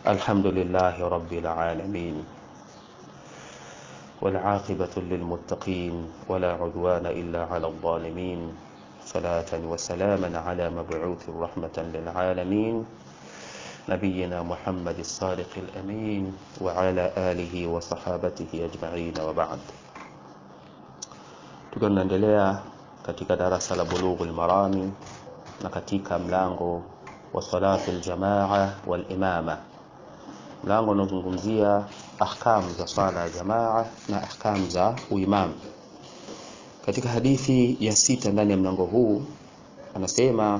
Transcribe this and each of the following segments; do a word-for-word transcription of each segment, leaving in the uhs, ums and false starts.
الحمد لله رب العالمين والعاقبة للمتقين ولا عدوان إلا على الظالمين صلاة وسلاما على مبعوث رحمة للعالمين نبينا محمد الصادق الأمين وعلى آله وصحابته أجمعين وبعد. Tunaendelea katika darasa la Bulughul Marami na katika mlango wa salatul jamaa wal imama. Mlango unazungumzia ahkamu za swala ya jamaa na ahkamu za uimam. Katika hadithi ya sita ndani ya mlango huu anasema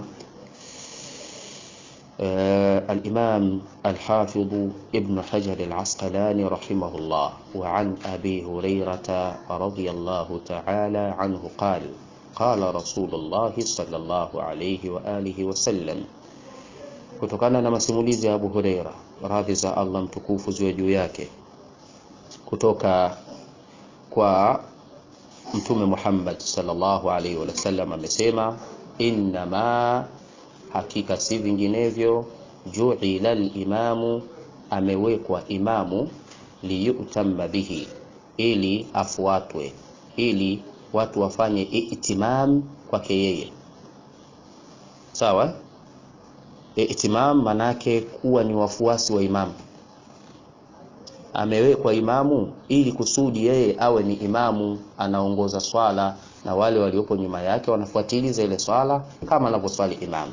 uh, al-Imam al-Hafidh Ibn Hajar al-Asqalani rahimahullah wa an Abi Hurairah radhiyallahu ta'ala anhu qala qala Rasulullah sallallahu alayhi wa alihi wa sallam. Kutokana na masimulizi ya Abu Huraira, radhi za Allah mtukufu ziwe juu yake, kutoka kwa Mtume Muhammad sallallahu alaihi wasallam amesema, inma hakika si vinginevyo, ju'ila al-imamu, amewekwa imamu, liyutamma bihi, ili afuatwe, ili watu wafanye itimam kwake yeye. Sawa? Itimam manake kuwa ni wafuasi wa imamu. Amewekwa imamu ili kusudi yeye awe ni imamu, anaongoza swala na wale waliopo nyuma yake wanafuatiliza ile swala kama anavyoswali imamu.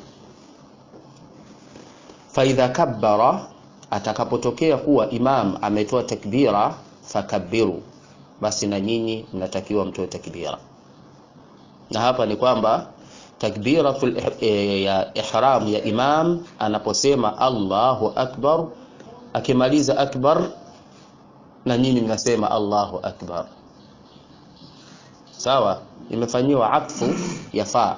Fa idha kabbara, atakapotokea kuwa imam ametoa takbira, fakabbiru, basi na nyinyi mnatakiwa mtoe takbira. Na hapa ni kwamba takbiratul ya ihram ya imam anaposema Allahu akbar, akimaliza akbar na nyinyi mnasema Allahu akbar. Sawa? Imefanyiwa atfu ya fa.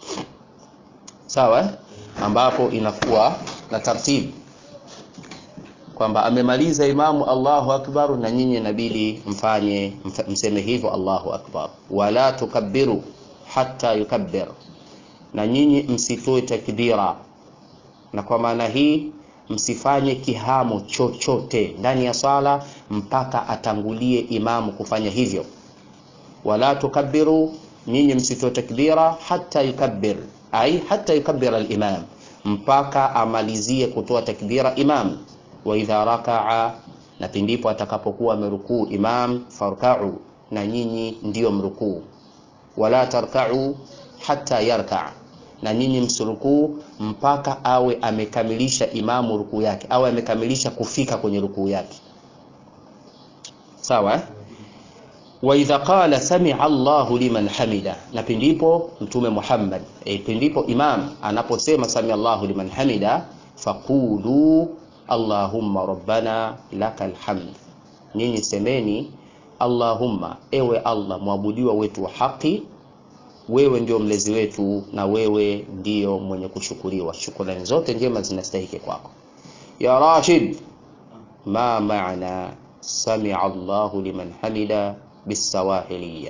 Sawa? Ambapo inakuwa na taratibu kwamba amemaliza imamu Allahu akbar na nyinyi inabidi mfanye mseme hivyo Allahu akbar. Wala tukabbiru hatta yukabbir, na nyinyi msitoe takbira. Na kwa maana hii msifanye kihamo chochote ndani ya sala mpaka atangulie imamu kufanya hivyo. Wala tukabbiru, nyinyi msitoe takbira hatta yukabbir, ai hatta yukabbira al-imam, mpaka amalizie kutoa takbira imam. Wa idha raka'a, na pindipo atakapokuwa amerukuu imam, farka'u, na nyinyi ndio mrukuu. Wala tarka'u hatta yarka', na nyinyi msurukuu mpaka awe amekamilisha imamu rukuu yake, awe amekamilisha kufika kwenye rukuu yake. Sawa? Wa idha qala sami'a Allahu liman hamida, na pindipo Mtume Muhammad e, pindipo imam anaposema sami'a Allahu liman hamida, faqulu Allahumma rabbana lakal hamd, nyinyi semeni Allahumma, ewe Allah muabudiwa wetu wa haki, wewe ndio mlezi wetu na wewe ndio mwenye kushukuriwa, shukrani zote njema zinastahili kwako. Ya Rashid, ma maana sami'a Allahu liman hamida bisawahiliya?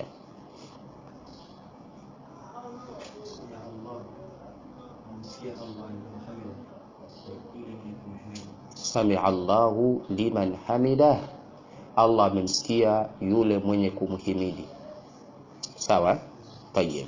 Sami'a Allahu liman hamida, Allah amemsikia yule mwenye kumhimidi. Sawa? Tayyib.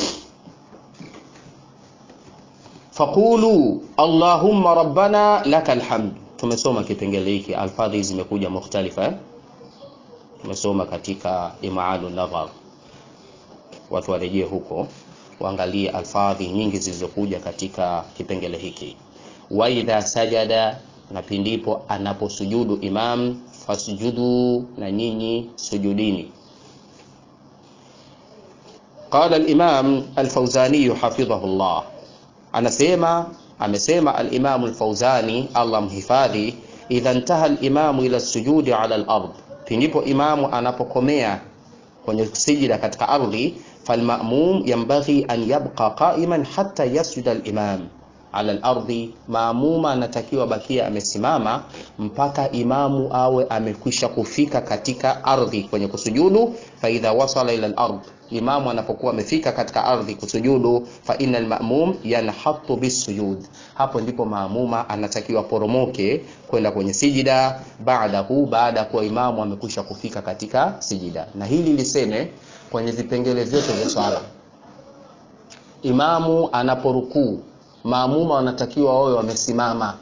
Faqulu Allahumma rabbana lakal hamd. Tumesoma kipengele hiki, alfadhi zimekuja mukhtalifa eh? Tumesoma katika Imaalu Nadhar. Watu warejee huko waangalie alfadhi nyingi zilizokuja katika kipengele hiki. Wa idha sajada, na pindipo anaposujudu imam, fasjudu, na nyinyi sujudini. Qala al-Imam al-Fawzani hafidhahu Allah, anasema amesema al-Imam al-Fawzani Allah mhifadhi, idha intaha al-imamu ila sujudi ala al-ard, pindipo imamu anapokomea kwenye sijida katika ardhi, falma'mum yanbaghi an yabqa qa'iman hatta yasjuda al-imam, ala al-ardi, maamuma anatakiwa bakia amesimama mpaka imamu awe amekwisha kufika katika ardhi kwenye kusujudu. Fa idha wasala ila al-ard, imamu anapokuwa amefika katika ardhi kusujudu, fa innal ma'mum yanhattu bisujud, hapo ndipo maamuma anatakiwa poromoke kwenda kwenye sijida, baadahu, baada kwa imamu amekwisha kufika katika sijida. Na hili liseme kwenye vipengele vyote vya swala. Imamu anaporukuu, maamuma wanatakiwa wawe wamesimama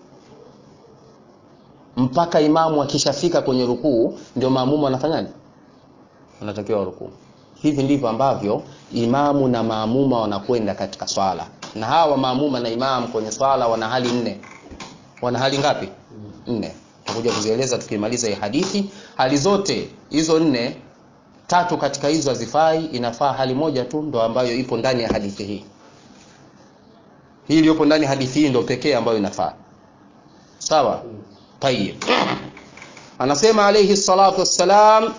mpaka imamu akishafika kwenye rukuu, ndio maamuma wanafanyaje? Wanatakiwa rukuu. Hivi ndivyo ambavyo imamu na maamuma wanakwenda katika swala. Na hawa maamuma na imamu kwenye swala wana hali nne. Wana hali ngapi? Nne. Tutakuja kuzieleza tukimaliza hii hadithi. Hali zote hizo nne, tatu katika hizo hazifai, inafaa hali moja tu ndo ambayo ipo ndani ya hadithi hii. Hii iliyopo ndani ya hadithi hii ndio pekee ambayo inafaa. Sawa? Tayyib. Anasema alayhi salatu wassalam,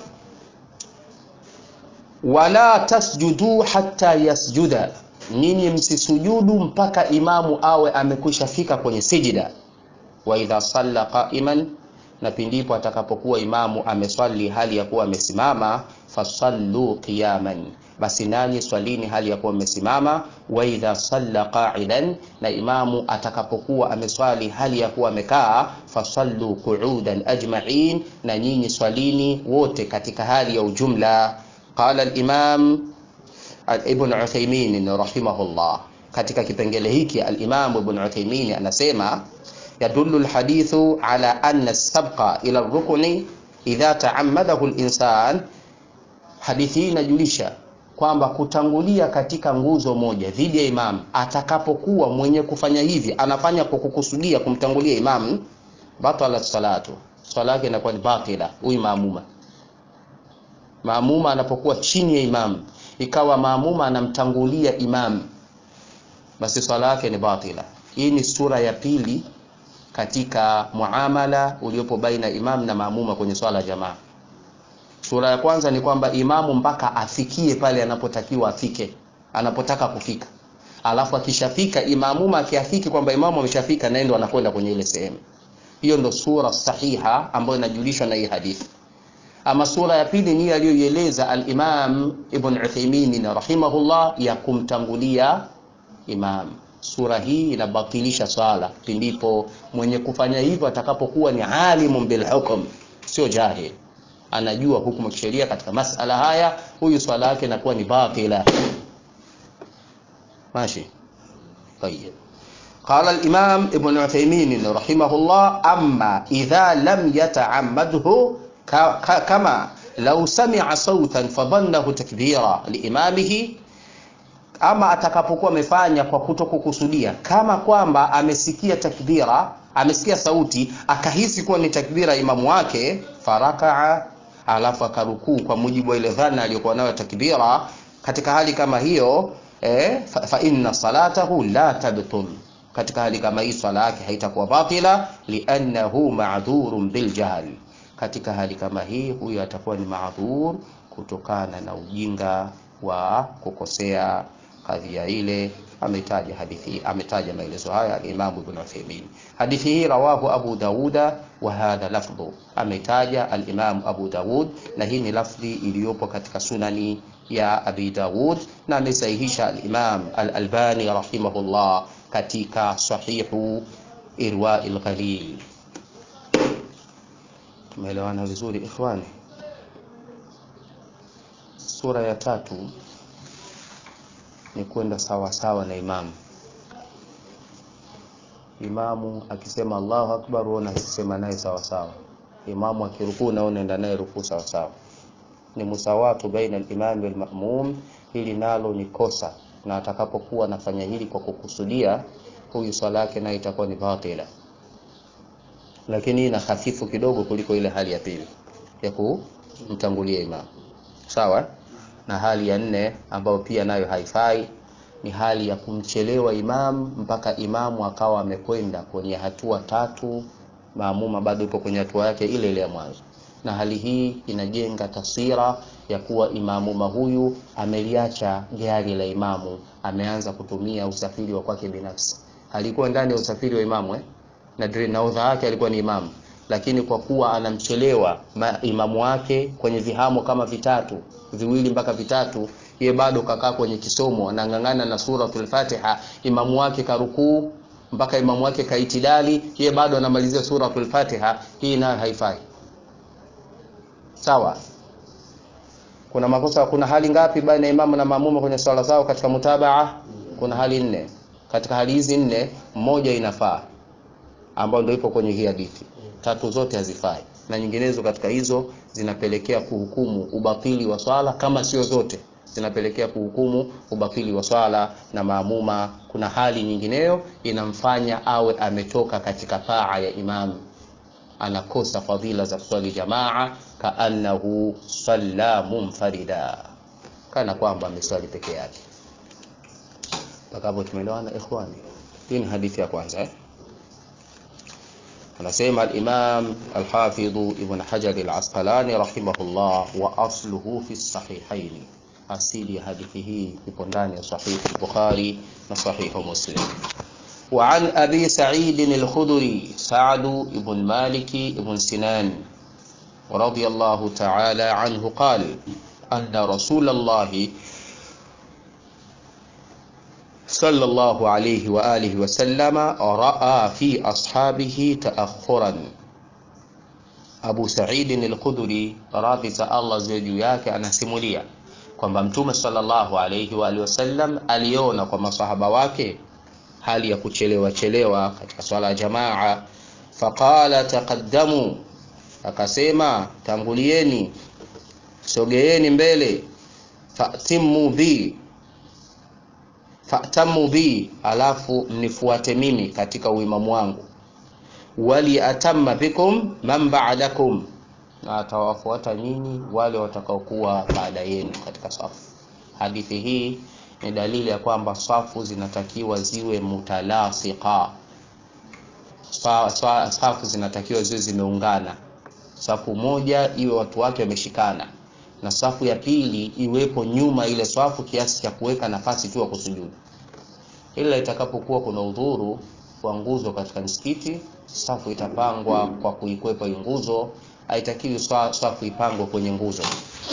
wala tasjudu hatta yasjuda, ninyi msisujudu mpaka imamu awe amekwisha fika kwenye sijida. Wa idha salla qa'iman, na pindipo atakapokuwa imamu ameswali hali ya kuwa amesimama, fasallu qiyaman, basi nanyi swalini hali ya kuwa amesimama. Wa idha salla qa'idan, na imamu atakapokuwa ameswali hali ya kuwa amekaa, fasallu qu'udan ajma'in, na nyinyi swalini wote katika hali ya ujumla. Qala al-imam Ibn Uthaymeen rahimahullah, katika kipengele hiki al-Imam Ibn Uthaymeen anasema, yadullu al-hadithu ala anna as-sabqa ila ar-rukni idha ta'ammadahu al-insan, hadithi hii inajulisha kwamba kutangulia katika nguzo moja dhidi ya imam, atakapokuwa mwenye kufanya hivi anafanya kwa kukusudia kumtangulia imam, batala salatu, swala yake inakuwa ni batila. Huyu maamuma maamuma anapokuwa chini ya imam, ikawa maamuma anamtangulia imam, basi swala yake ni batila. Hii ni sura ya pili katika muamala uliopo baina imam na maamuma kwenye swala jamaa. Sura ya kwanza ni kwamba imamu mpaka afikie pale anapotakiwa afike, anapotaka kufika. Alafu akishafika imamuma akiafiki kwamba imamu ameshafika, naye ndo anakwenda kwenye ile sehemu. Hiyo ndo sura sahiha ambayo inajulishwa na hii hadithi. Ama sura ya pili ni aliyoieleza al-Imam Ibn Uthaymeen rahimahullah, ya kumtangulia imam. Sura hii inabatilisha swala pindipo mwenye kufanya hivyo atakapokuwa ni alimun bil hukm, sio jahil, anajua hukumu ya sheria katika masala haya, huyu swala yake inakuwa ni batila. Mashi. Tayyib. Qala al-Imam Ibn Uthaymeen rahimahullah, amma idha lam yata'ammadhu kama law sami'a sautan fadhannahu takbira liimamihi, ama atakapokuwa amefanya kwa kutokukusudia, kama kwamba amesikia takbira, amesikia sauti akahisi kuwa ni takbira imamu wake, faraka'a, alafu akarukuu kwa mujibu wa ile dhana aliyokuwa nayo takbira, katika hali kama hiyo eh, fa, fa inna salatahu la tabtul, katika hali kama hii swala yake haitakuwa batila, li'annahu ma'dhurun bil jahl, katika hali kama hii huyu atakuwa ni maadhur kutokana na ujinga wa kukosea kadhia ile. Ametaja hadithi, ametaja maelezo haya al-Imam Ibn Uthaymeen. Hadithi hii rawahu Abu Dawuda wa hadha lafdhu, ametaja al-Imam Abu Dawud, na hii ni lafdhi iliyopo katika sunani ya Abi Dawud, na amesahihisha al-Imam al-Albani rahimahullah katika sahihu Irwa'il Ghalil. Tumeelewana vizuri ikhwani? Sura ya tatu ni kwenda sawa sawa na imamu. Imamu akisema Allahu Akbar, unaona akisema naye sawa sawa. Imamu akirukuu na unaenda naye rukuu sawa sawa. Ni musawatu baina al-imam wal ma'mum. Hili nalo ni kosa, na atakapokuwa anafanya hili kwa kukusudia, huyu swala yake nayo itakuwa ni batila. Lakini ina hafifu kidogo kuliko ile hali ya pili ya kumtangulia imam. Sawa? Na hali ya nne ambayo pia nayo haifai ni hali ya kumchelewa imam mpaka imamu akawa amekwenda kwenye hatua tatu, maamuma bado yupo kwenye hatua yake ile ile ya mwanzo. Na hali hii inajenga taswira ya kuwa imamuma huyu ameliacha gari la imamu, ameanza kutumia usafiri wa kwake binafsi. alikuwa ndani ya usafiri wa imamu eh na nahodha wake alikuwa ni imamu, lakini kwa kuwa anamchelewa imamu wake kwenye vihamo kama vitatu viwili mpaka vitatu, yeye bado kakaa kwenye kisomo anangangana na suratul Fatiha, imamu wake karukuu mpaka imamu wake kaitidali, yeye bado anamalizia suratul Fatiha, hii nayo haifai. Sawa? Kuna makosa, kuna hali ngapi baina ya imamu na maamuma kwenye swala zao katika mutabaa? Kuna hali nne. Katika hali hizi nne, moja inafaa ambayo ndio ipo kwenye hii hadithi. Tatu zote hazifai. Na nyinginezo katika hizo zinapelekea kuhukumu ubatili wa swala, kama sio zote zinapelekea kuhukumu ubatili wa swala na maamuma. Kuna hali nyingineyo inamfanya awe ametoka katika taa ya imamu, anakosa fadhila za swali jamaa, kaannahu salla munfarida, kana kwamba ameswali peke yake. Takapo tumeelewana ikhwani? Hii ni hadithi ya kwanza eh? Anasema al-Imam al-Hafidh Ibn Hajar al-Asqalani rahimahullah, wa asluhu fi as-sahihayn, asili ya hadithi hii ipo ndani ya Sahih al-Bukhari na Sahih Muslim. وعن أبي سعيد الخدري سعد بن مالك بن سنان رضي الله تعالى عنه قال أن رسول الله صلى الله عليه وآله وسلم رأى في أصحابه تأخرا. Abu Sa'id al-Khudri radhi za Allah juu yake anasimulia kwamba Mtume sallallahu alayhi wa alihi wasallam aliona kwa masahaba wake hali ya kuchelewa chelewa katika swala ya jamaa. Faqala taqaddamu, akasema tangulieni, sogeeni mbele, fa'timu bi fa'tamu bi, alafu mnifuate mimi katika uimamu wangu, wali atamma bikum man ba'dakum, na atawafuata nyinyi wale watakaokuwa baada yenu katika safu. Hadithi hii ni dalili ya kwamba safu zinatakiwa ziwe mutalasiqa. Safu zinatakiwa ziwe zimeungana. Safu moja iwe watu wake wameshikana, na safu ya pili iwepo nyuma ile safu kiasi cha kuweka nafasi tu ya kusujudu. Ila itakapokuwa kuna udhuru wa nguzo katika msikiti, safu itapangwa kwa kuikwepa nguzo, haitakiwi safu ipangwe kwenye nguzo.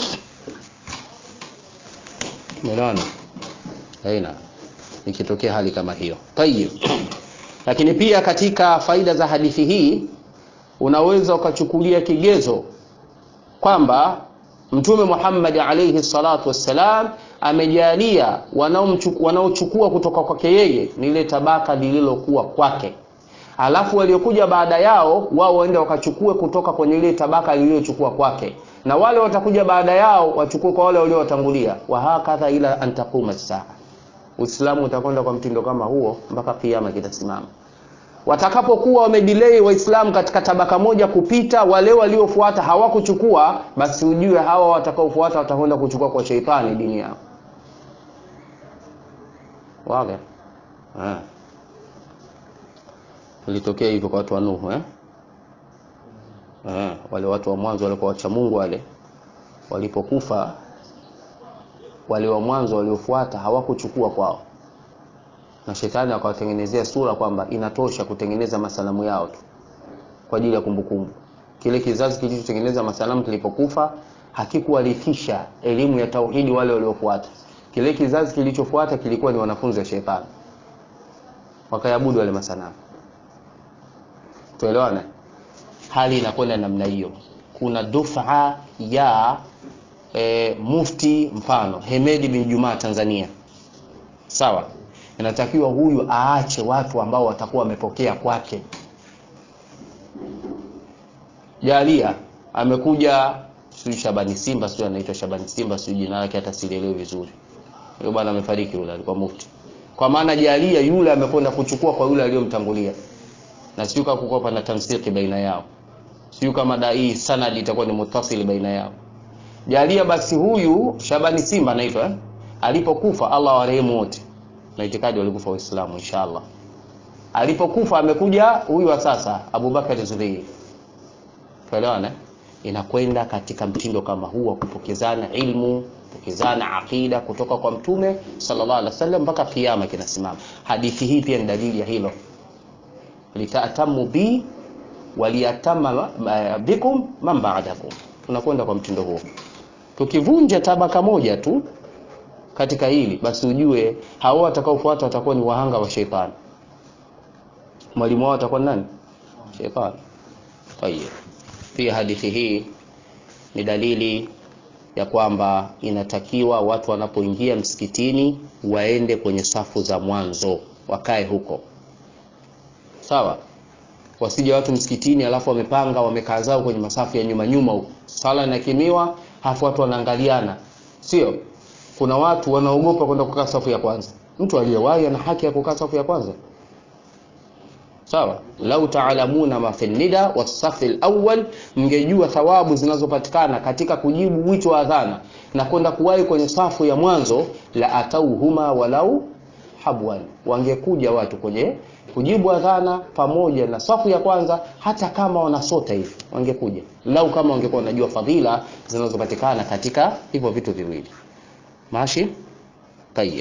Umeona? Haina ikitokea hali kama hiyo. Tayeb. Lakini pia katika faida za hadithi hii unaweza ukachukulia kigezo kwamba Mtume Muhammad alayhi salatu wassalam amejalia wanaochukua kutoka kwake yeye ni ile tabaka lililokuwa kwake, alafu waliokuja baada yao wao waende wakachukue kutoka kwenye ile tabaka lililochukua kwake, na wale watakuja baada yao wachukue kwa wale waliowatangulia, wa hakadha ila antaquma saa. Uislamu utakwenda kwa mtindo kama huo mpaka kiyama kitasimama. Watakapokuwa wamedelay waislamu katika tabaka moja kupita, wale waliofuata hawakuchukua, basi ujue hawa watakaofuata watakwenda kuchukua kwa sheitani dini yao. Wazi? Ah. Ilitokea hivyo kwa watu wa Nuhu eh? Ah, wale watu wa mwanzo walikuwa wacha Mungu, wale walipokufa wale wa mwanzo waliofuata hawakuchukua kwao, na shetani akawatengenezea sura kwamba inatosha kutengeneza masalamu yao tu kwa ajili ya kumbukumbu. Kile kizazi kilichotengeneza masalamu kilipokufa hakikuwarithisha elimu ya tauhidi wale waliofuata. Kile kizazi kilichofuata kilikuwa ni wanafunzi wa shetani, wakaabudu wale masanamu. Tuelewana? Hali inakwenda namna hiyo. Kuna dufa ya e, mufti mfano Hemedi bin Juma Tanzania, sawa, inatakiwa huyu aache watu ambao watakuwa wamepokea kwake. Jalia amekuja sio Shabani Simba, sio anaitwa Shabani Simba, sio jina lake hata sielewi vizuri. Yule bwana amefariki, yule alikuwa mufti. Kwa maana Jalia yule amekwenda kuchukua kwa yule aliyomtangulia, na sio kukopa na tamsiki baina yao, sio kama dai sanadi itakuwa ni mutasili baina yao. Jalia basi huyu Shabani Simba anaitwa eh? Alipokufa Allah warehemu wote, na itikadi walikufa Waislamu inshallah. Alipokufa amekuja huyu wa sasa Abu Bakar Zubair. Tuelewana? Inakwenda katika mtindo kama huu wa kupokezana ilmu tukizana aqida kutoka kwa mtume sallallahu alaihi wasallam mpaka kiyama kinasimama. Hadithi hii pia ni dalili ya hilo, litatamu bi waliyatama bikum man ba'dakum. Tunakwenda kwa mtindo huo. Tukivunja tabaka moja tu katika hili, basi ujue hao watakaofuata watakuwa ni wahanga wa shetani. Mwalimu wao atakuwa nani? Shetani. Kwa hiyo pia hadithi hii ni dalili ya kwamba inatakiwa watu wanapoingia msikitini waende kwenye safu za mwanzo, wakae huko. Sawa? Wasije watu msikitini alafu wamepanga wamekaa zao kwenye masafu ya nyuma nyuma huko. Sala inakimiwa, hafu watu wanaangaliana. Sio? Kuna watu wanaogopa kwenda kukaa safu ya kwanza. Mtu aliyewahi ana haki ya kukaa safu ya kwanza. Sawa? Lau ta'lamuna ma fi nida was-saff al-awwal, mngejua thawabu zinazopatikana katika kujibu wito wa adhana na kwenda kuwahi kwenye safu ya mwanzo, la atauhuma walau habwan. Wangekuja watu kwenye kujibu adhana pamoja na safu ya kwanza, hata kama wanasota hivi wangekuja, lau kama wangekuwa wanajua fadhila zinazopatikana katika hivyo vitu viwili. Mashi? Tayyib.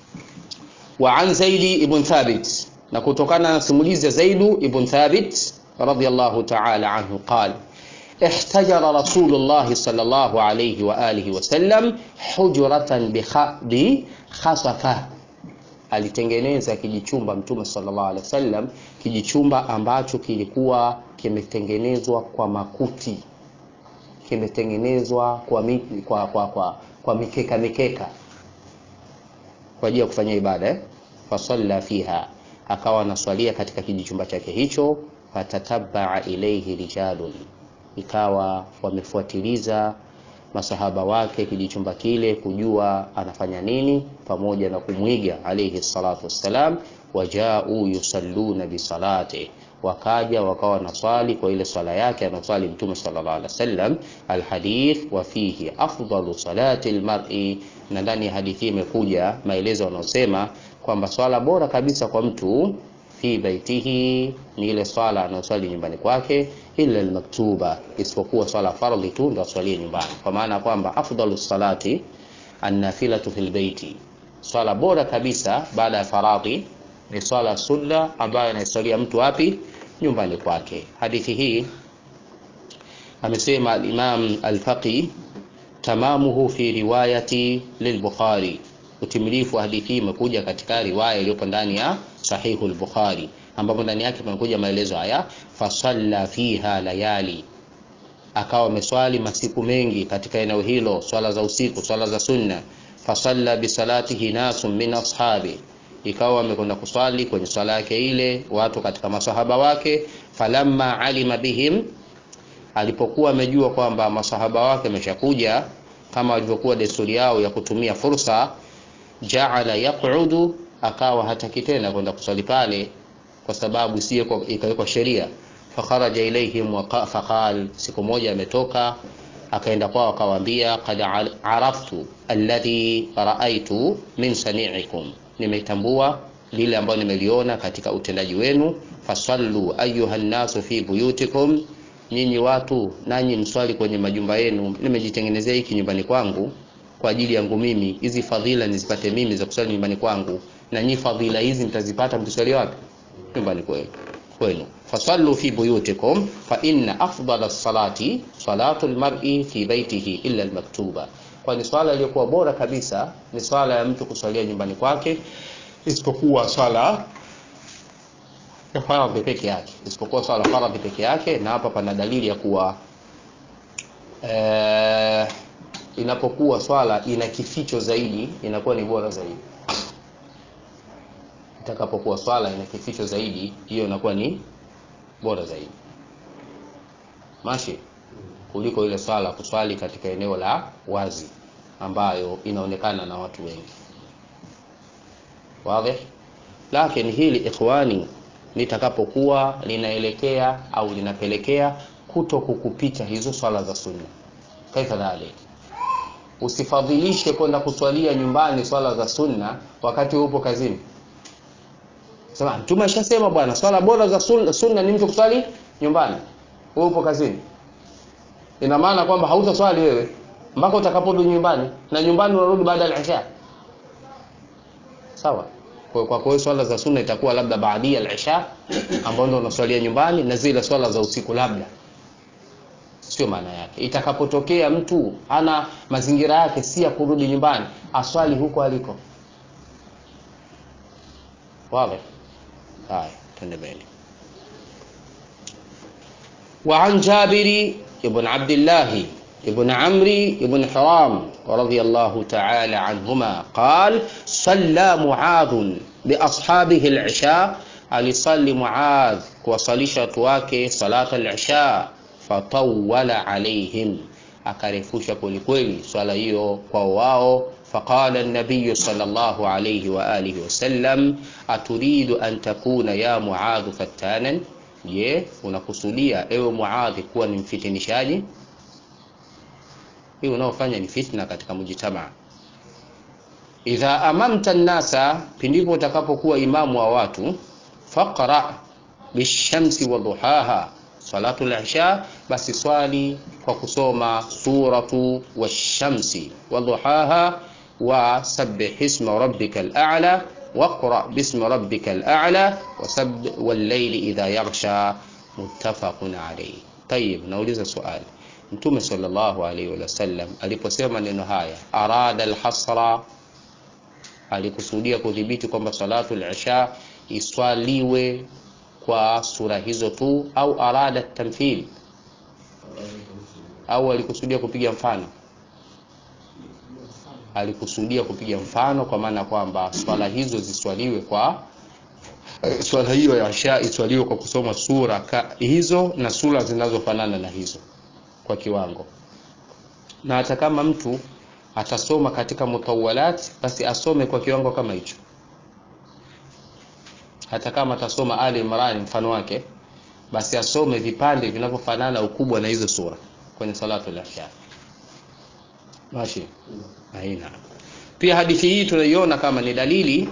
Wa an Zaid ibn Thabit, na kutokana na simulizi ya Zaid ibn Thabit radhiyallahu ta'ala anhu qala ihtajara Rasulullah sallallahu alayhi wa alihi wa sallam hujratan bi khasafa. Alitengeneza kijichumba mtume sallallahu alaihi wasallam, kijichumba ambacho kilikuwa kimetengenezwa kwa makuti, kimetengenezwa kwa miki, kwa kwa kwa kwa mikeka mikeka kwa ajili ya kufanya ibada eh? Fasalla fiha, akawa anaswalia katika kijichumba chake hicho. Fatatabaa ilayhi rijalun, ikawa wamefuatiliza masahaba wake kijichumba kile kujua anafanya nini, pamoja na kumwiga alayhi salatu wassalam. Wajau yusalluna bi salati, wakaja wakawa naswali kwa ile swala yake anaswali mtume sallallahu alaihi wasallam. Alhadith wa fihi afdalu salati almar'i, na ndani ya hadithi imekuja maelezo yanayosema kwamba swala bora kabisa kwa mtu fi baitihi ni ile swala anaswali nyumbani kwake, illa almaktuba, isipokuwa swala fardhi tu ndio aswalie nyumbani. Kwa maana kwamba afdalu salati an-nafilatu fil baiti, swala bora kabisa baada ya faradhi ni swala sunna ambayo anaiswalia mtu wapi? Nyumbani kwake. Hadithi hii amesema al-Imam al-Faqih tamamuhu fi riwayati lil-Bukhari, utimilifu wa hadithi imekuja katika riwaya iliyopo ndani ya sahihu al-Bukhari, ambapo ndani yake panakuja maelezo haya: fasalla fiha layali, akawa ameswali masiku mengi katika eneo hilo, swala za usiku, swala za sunna. Fasalla bi salatihi nasun min ashabi, ikawa amekwenda kuswali kwenye swala yake ile watu katika masahaba wake. Falamma alima bihim, alipokuwa amejua kwamba masahaba wake wameshakuja, kama walivyokuwa desturi yao ya kutumia fursa, ja'ala yaq'udu, akawa hataki tena kwenda kuswali pale kwa sababu isiye ikawekwa sheria. Fakharaja ilayhim wa faqal, siku moja ametoka akaenda kwao akawaambia, qad araftu alladhi ra'aytu min sani'ikum, nimetambua lile ambalo nimeliona katika utendaji wenu. Fasallu ayuha an-nasu fi buyutikum, nyinyi watu nanyi mswali kwenye majumba yenu. Nimejitengenezea hiki nyumbani kwangu kwa ajili yangu mimi, hizi fadhila nizipate mimi za kuswali nyumbani kwangu, na nyinyi fadhila hizi mtazipata mkiswali wapi? Nyumbani kwenu kwenu. Fasallu fi buyutikum fa inna afdala as-salati salatu al-mar'i fi baytihi illa al-maktuba, kwani swala iliyokuwa bora kabisa ni swala ya mtu kuswalia nyumbani kwake, isipokuwa swala ya faradhi peke yake, isipokuwa swala faradhi peke yake. Na hapa pana dalili ya kuwa eh, inapokuwa swala ina kificho zaidi inakuwa ni bora zaidi. Itakapokuwa swala ina kificho zaidi, hiyo inakuwa ni bora zaidi, mashi, kuliko ile swala kuswali katika eneo la wazi ambayo inaonekana na watu wengi. Wazi? Lakini hili ikhwani, litakapokuwa linaelekea au linapelekea kuto kukupita hizo swala za sunna, kaifa dhalik, usifadhilishe kwenda kuswalia nyumbani swala za sunna wakati upo kazini. Sema mtume ashasema bwana, swala bora za sunna, sunna ni mtu kuswali nyumbani, wewe upo kazini. Ina maana kwamba hautaswali wewe, mpaka utakaporudi nyumbani, na nyumbani unarudi baada ya isha. Sawa? Kwa kwa kwa swala za sunna itakuwa labda baadia al-isha ambapo ndo unaswalia nyumbani, na zile swala za usiku labda. Sio maana yake. Itakapotokea mtu ana mazingira yake si ya kurudi nyumbani, aswali huko aliko. Wazi? Haya, tuendelee. وعن جابر بن عبد الله ابن عمرو بن حرام رضي الله تعالى عنهما قال صلى معاذ بأصحابه العشاء alisali Muadh kuwasalisha watu wake salata al-isha fatawala alaihim, akarefusha kwelikweli swala hiyo kwa wao. Faqala an-nabiy sallallahu alayhi wa alihi wasallam aturidu an takuna ya Muadh fattanan, je, unakusudia ewe Muadh kuwa ni mfitinishaji? Hii unaofanya ni fitna katika mujitamaa. Idha amamta an-nasa, pindipo utakapokuwa imamu wa watu, faqra bishamsi wa duhaha, salatu al-isha, basi swali kwa kusoma suratu wash-shamsi wa duhaha, wa sabbih isma rabbikal a'la waqra bismi rabbikal a'la wasabbih wal-layli idha yaghsha, muttafaqun alayhi. Tayeb, nauliza swali. Mtume sallallahu alayhi wa sallam aliposema neno haya, arada al-hasra, alikusudia kudhibiti kwamba salatu al-isha iswaliwe kwa sura hizo tu, au arada tamthil, au alikusudia kupiga mfano? Alikusudia kupiga mfano, kwa maana kwamba swala hizo ziswaliwe kwa swala hiyo ya isha iswaliwe kwa kusoma sura ka, hizo na sura zinazofanana na hizo kwa kiwango. Na hata kama mtu atasoma katika mutawalat, basi asome kwa kiwango kama hicho. Hata kama atasoma Ali Imran mfano wake, basi asome vipande vinavyofanana ukubwa na hizo sura kwenye salatu al-isha. Mashi. Haina. Pia hadithi hii tunaiona kama ni dalili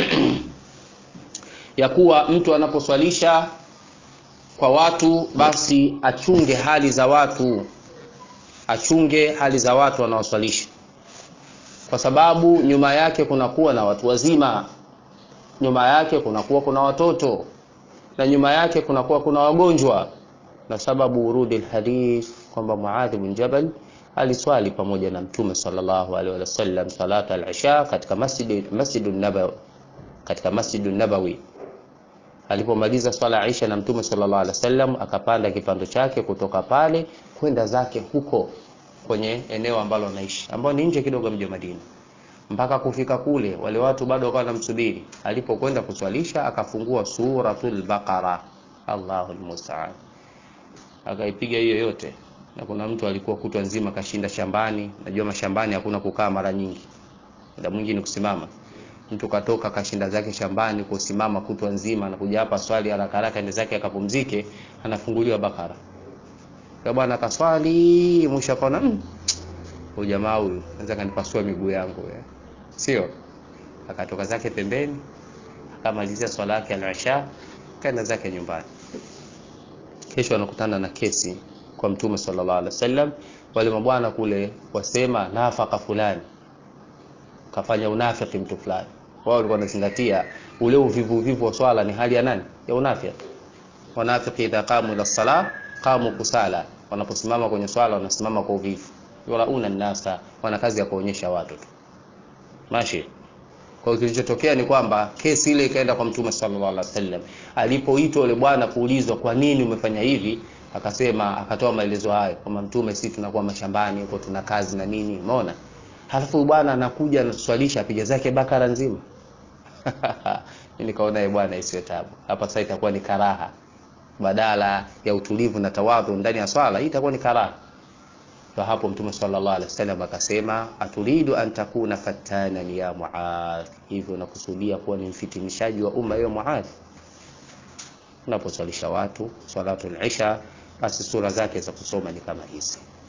ya kuwa mtu anaposwalisha kwa watu, basi achunge hali za watu, achunge hali za watu wanaoswalisha, kwa sababu nyuma yake kunakuwa na watu wazima, nyuma yake kunakuwa kuna watoto, na nyuma yake kunakuwa kuna wagonjwa. Na sababu urudi alhadith kwamba Muadh bin Jabal aliswali pamoja na Mtume sallallahu alaihi wasallam salata al-isha katika masjid masjidun nabawi, katika masjidun nabawi. Alipomaliza swala Aisha na Mtume sallallahu alaihi wasallam, akapanda kipando chake kutoka pale kwenda zake huko kwenye eneo ambalo anaishi, ambao ni nje kidogo mji wa Madina. Mpaka kufika kule wale watu bado wakawa wanamsubiri. Alipokwenda kuswalisha akafungua suratul Baqara, Allahul musta'an, akaipiga hiyo yote. Na kuna mtu alikuwa kutwa nzima kashinda shambani. Najua mashambani hakuna kukaa mara nyingi, muda mwingi ni kusimama. Mtu katoka kashinda zake shambani kusimama kutwa nzima, na kuja hapa swali haraka haraka ende zake akapumzike, anafunguliwa Bakara. Kwa bwana kaswali mwisho akaona mmm, huyu jamaa huyu anaweza kanipasua miguu yangu ya. Sio? Akatoka zake pembeni, akamalizia swala yake al-isha, kaenda zake nyumbani. Kesho anakutana na kesi kwa Mtume sallallahu alaihi wasallam. Wale mabwana kule wasema nafaka fulani, kafanya unafiki mtu fulani. Wao walikuwa wanazingatia ule uvivu uvivu wa swala ni hali ya nani? Ya unafiki. Wanafiki idha qamu ila salah qamu kusala, wanaposimama kwenye swala wanasimama kwa uvivu. Yurauna nasa, wana kazi ya kuonyesha watu tu. Mashi. Kwa hiyo kilichotokea ni kwamba kesi ile ikaenda kwa Mtume sallallahu alaihi wasallam. Alipoitwa yule bwana kuulizwa kwa nini umefanya hivi, akasema, akatoa maelezo hayo kwamba Mtume, sisi tunakuwa mashambani huko tuna kazi na nini, umeona? Halafu bwana anakuja anaswalisha apiga zake Bakara nzima. Nikaona yeye bwana isiwe tabu. Hapa sasa itakuwa ni karaha. Badala ya utulivu na tawadhu ndani ya swala, hii itakuwa ni karaha. Kwa hapo Mtume sallallahu alaihi wasallam akasema, aturidu an takuna fattanan ya Muadh, hivyo nakusudia kuwa ni mfitinishaji wa umma ya Muadh. Unaposwalisha watu salatu al-isha, basi sura zake za kusoma ni kama hizi.